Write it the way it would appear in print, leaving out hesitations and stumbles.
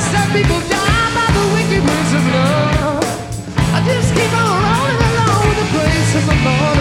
Some people die by the wicked ways of love. I just keep on rolling along with the grace of the Lord.